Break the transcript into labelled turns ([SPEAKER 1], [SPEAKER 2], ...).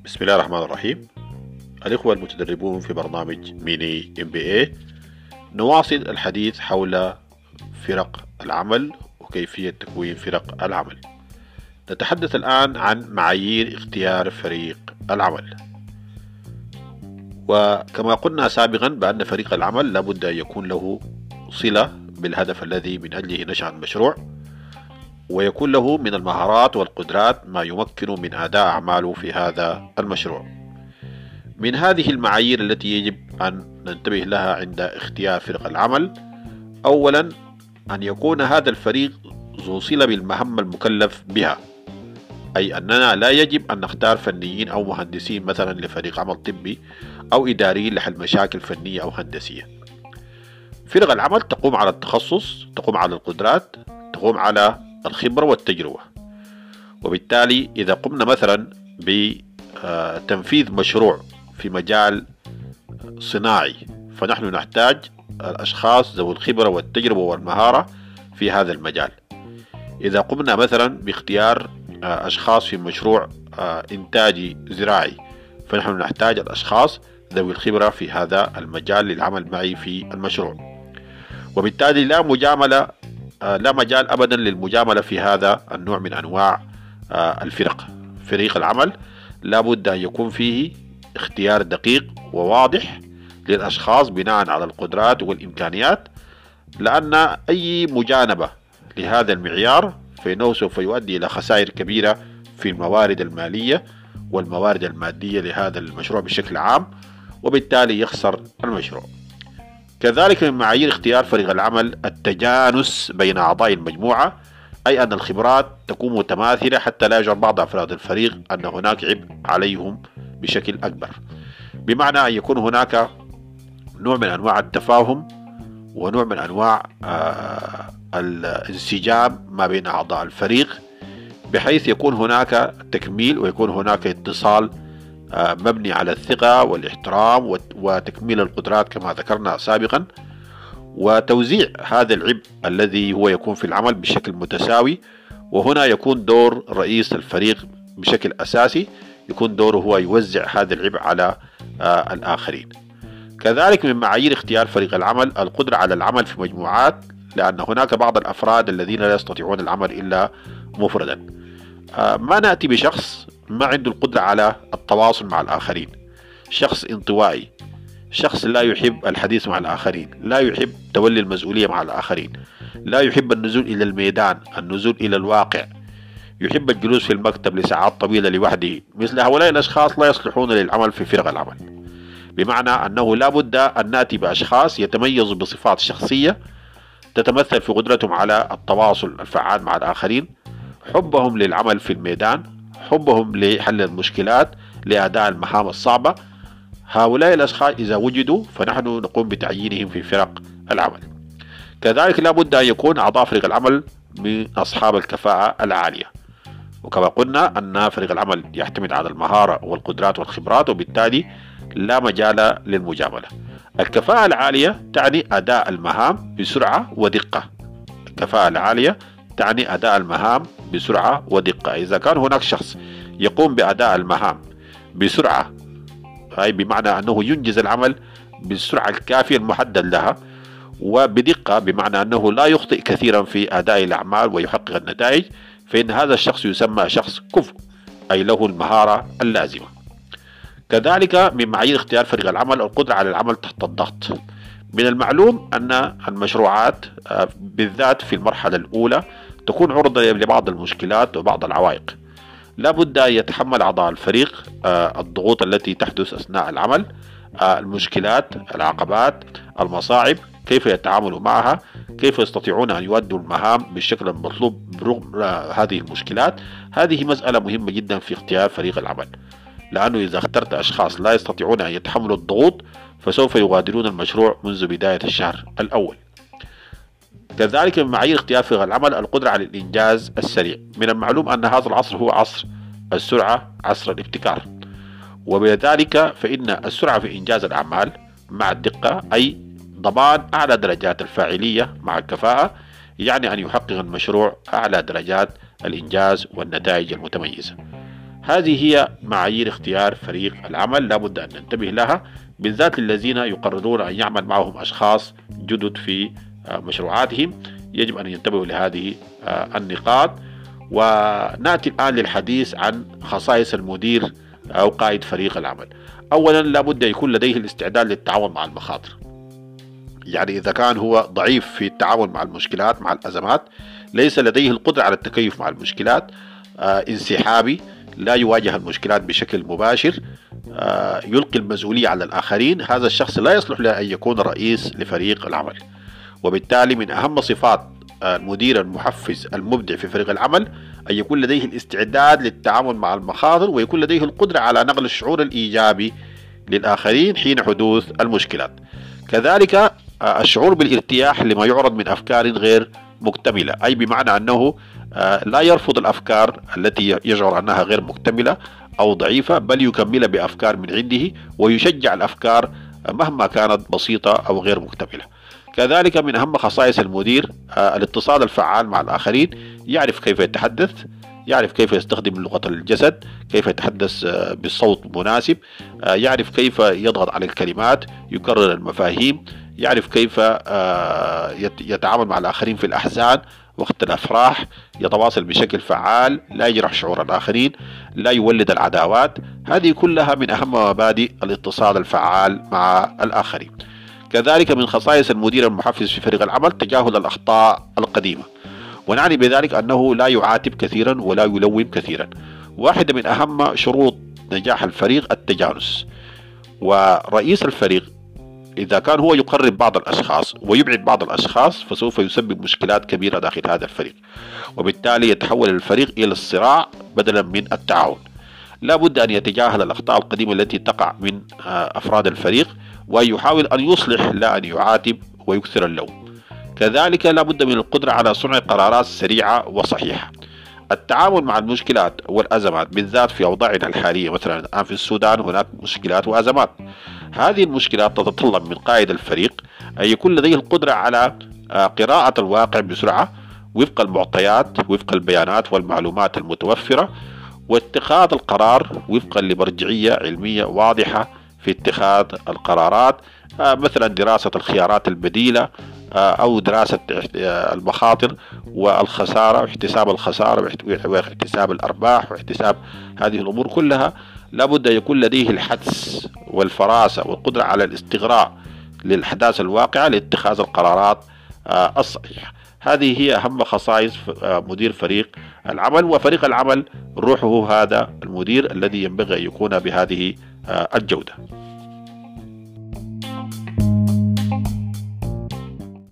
[SPEAKER 1] بسم الله الرحمن الرحيم. الإخوة المتدربون في برنامج ميني MBA، نواصل الحديث حول فرق العمل وكيفية تكوين فرق العمل. نتحدث الآن عن معايير اختيار فريق العمل. وكما قلنا سابقا بأن فريق العمل لابد أن يكون له صلة بالهدف الذي من أجله نشأ المشروع، ويكون له من المهارات والقدرات ما يمكن من أداء أعماله في هذا المشروع. من هذه المعايير التي يجب أن ننتبه لها عند اختيار فرق العمل: أولا، أن يكون هذا الفريق ذو صلة بالمهمة المكلف بها، أي أننا لا يجب أن نختار فنيين أو مهندسين مثلا لفريق عمل طبي أو إداريين لحل مشاكل فنية أو هندسية. فرق العمل تقوم على التخصص، تقوم على القدرات، تقوم على الخبرة والتجربة. وبالتالي إذا قمنا مثلا بتنفيذ مشروع في مجال صناعي، فنحن نحتاج الأشخاص ذوي الخبرة والتجربة والمهارة في هذا المجال. إذا قمنا مثلا باختيار أشخاص في مشروع إنتاجي زراعي، فنحن نحتاج الأشخاص ذوي الخبرة في هذا المجال للعمل معي في المشروع. وبالتالي لا مجال أبدا للمجاملة في هذا النوع من أنواع الفرق. فريق العمل لا بد أن يكون فيه اختيار دقيق وواضح للأشخاص بناء على القدرات والإمكانيات، لأن أي مجانبة لهذا المعيار فإنه سوف يؤدي إلى خسائر كبيرة في الموارد المالية والموارد المادية لهذا المشروع بشكل عام، وبالتالي يخسر المشروع. كذلك من معايير اختيار فريق العمل التجانس بين أعضاء المجموعة، أي أن الخبرات تكون متماثلة حتى لا يشعر بعض أفراد الفريق أن هناك عبء عليهم بشكل أكبر، بمعنى أن يكون هناك نوع من أنواع التفاهم ونوع من أنواع الانسجام ما بين أعضاء الفريق، بحيث يكون هناك تكميل ويكون هناك اتصال مبني على الثقة والاحترام وتكميل القدرات كما ذكرنا سابقا، وتوزيع هذا العبء الذي هو يكون في العمل بشكل متساوي. وهنا يكون دور رئيس الفريق بشكل أساسي، يكون دوره هو يوزع هذا العبء على الآخرين. كذلك من معايير اختيار فريق العمل القدرة على العمل في مجموعات، لأن هناك بعض الأفراد الذين لا يستطيعون العمل إلا مفردا. ما نأتي بشخص ما عنده القدرة على التواصل مع الآخرين، شخص انطوائي، شخص لا يحب الحديث مع الآخرين، لا يحب تولي المسؤولية مع الآخرين، لا يحب النزول إلى الميدان، النزول إلى الواقع، يحب الجلوس في المكتب لساعات طويلة لوحده. مثل هؤلاء الأشخاص لا يصلحون للعمل في فرق العمل، بمعنى أنه لا بد أن نأتي بأشخاص يتميزوا بصفات شخصية تتمثل في قدرتهم على التواصل الفعال مع الآخرين، حبهم للعمل في الميدان، حبهم لحل المشكلات، لأداء المهام الصعبة. هؤلاء الأشخاص إذا وجدوا فنحن نقوم بتعيينهم في فرق العمل. كذلك لا بد أن يكون أعضاء فريق العمل من أصحاب الكفاءة العالية، وكما قلنا أن فريق العمل يعتمد على المهارة والقدرات والخبرات، وبالتالي لا مجال للمجاملة. الكفاءة العالية تعني أداء المهام بسرعة ودقة. الكفاءة العالية تعني أداء المهام بسرعة ودقة. إذا كان هناك شخص يقوم بأداء المهام بسرعة، أي بمعنى أنه ينجز العمل بالسرعة الكافية المحدد لها، وبدقة بمعنى أنه لا يخطئ كثيرا في أداء الأعمال ويحقق النتائج، فإن هذا الشخص يسمى شخص كفء، أي له المهارة اللازمة. كذلك من معايير اختيار فريق العمل القدرة على العمل تحت الضغط. من المعلوم أن المشروعات بالذات في المرحلة الأولى تكون عرضة لبعض المشكلات وبعض العوائق. لا بد أن يتحمل أعضاء الفريق الضغوط التي تحدث أثناء العمل، المشكلات، العقبات، المصاعب، كيف يتعاملوا معها، كيف يستطيعون أن يؤدوا المهام بالشكل المطلوب برغم هذه المشكلات. هذه مسألة مهمة جدا في اختيار فريق العمل، لأنه إذا اخترت أشخاص لا يستطيعون أن يتحملوا الضغوط فسوف يغادرون المشروع منذ بداية الشهر الأول. كذلك من معايير اختيار فريق العمل القدرة على الإنجاز السريع. من المعلوم أن هذا العصر هو عصر السرعة، عصر الابتكار، وبذلك فإن السرعة في إنجاز الأعمال مع الدقة، أي ضمان أعلى درجات الفاعلية مع الكفاءة، يعني أن يحقق المشروع أعلى درجات الإنجاز والنتائج المتميزة. هذه هي معايير اختيار فريق العمل، لا بد أن ننتبه لها، بالذات للذين يقررون أن يعمل معهم أشخاص جدد في مشروعاتهم. يجب أن ينتبهوا لهذه النقاط. ونأتي الآن للحديث عن خصائص المدير أو قائد فريق العمل. أولا لا بد يكون لديه الاستعداد للتعامل مع المخاطر. يعني إذا كان هو ضعيف في التعامل مع المشكلات، مع الأزمات، ليس لديه القدرة على التكيف مع المشكلات، انسحابي، لا يواجه المشكلات بشكل مباشر، يلقي المسؤولية على الآخرين، هذا الشخص لا يصلح له أن يكون رئيس لفريق العمل. وبالتالي من أهم صفات المدير المحفز المبدع في فريق العمل أن يكون لديه الاستعداد للتعامل مع المخاطر، ويكون لديه القدرة على نقل الشعور الإيجابي للآخرين حين حدوث المشكلات. كذلك الشعور بالارتياح لما يعرض من أفكار غير مكتملة، أي بمعنى أنه لا يرفض الأفكار التي يشعر أنها غير مكتملة أو ضعيفة، بل يكملها بأفكار من عنده، ويشجع الأفكار مهما كانت بسيطة أو غير مكتملة. كذلك من أهم خصائص المدير الاتصال الفعال مع الآخرين، يعرف كيف يتحدث، يعرف كيف يستخدم لغة الجسد، كيف يتحدث بصوت مناسب، يعرف كيف يضغط على الكلمات، يكرر المفاهيم، يعرف كيف يتعامل مع الآخرين في الأحزان وقت الأفراح، يتواصل بشكل فعال، لا يجرح شعور الآخرين، لا يولد العداوات. هذه كلها من أهم مبادئ الاتصال الفعال مع الآخرين. كذلك من خصائص المدير المحفز في فريق العمل تجاهل الأخطاء القديمة، ونعني بذلك أنه لا يعاتب كثيرا ولا يلوم كثيرا. واحدة من أهم شروط نجاح الفريق التجانس، ورئيس الفريق إذا كان هو يقرب بعض الأشخاص ويبعد بعض الأشخاص فسوف يسبب مشكلات كبيرة داخل هذا الفريق، وبالتالي يتحول الفريق إلى الصراع بدلا من التعاون. لا بد أن يتجاهل الأخطاء القديمة التي تقع من أفراد الفريق، ويحاول أن يصلح لا أن يعاتب ويكثر اللوم. كذلك لا بد من القدرة على صنع قرارات سريعة وصحيحة. التعامل مع المشكلات والأزمات بالذات في أوضاعنا الحالية، مثلا الآن في السودان هناك مشكلات وأزمات، هذه المشكلات تتطلب من قائد الفريق أن يكون لديه القدرة على قراءة الواقع بسرعة وفق المعطيات، وفق البيانات والمعلومات المتوفرة، واتخاذ القرار وفقا لمرجعية علمية واضحة في اتخاذ القرارات، مثلا دراسة الخيارات البديلة أو دراسة المخاطر والخسارة واحتساب الخسارة واحتساب الأرباح واحتساب هذه الأمور كلها. لابد أن يكون لديه الحدس والفراسة والقدرة على الاستغراء للأحداث الواقعة لاتخاذ القرارات الصحيحة. هذه هي أهم خصائص مدير فريق العمل. وفريق العمل روحه هذا المدير الذي ينبغي أن يكون بهذه الجودة.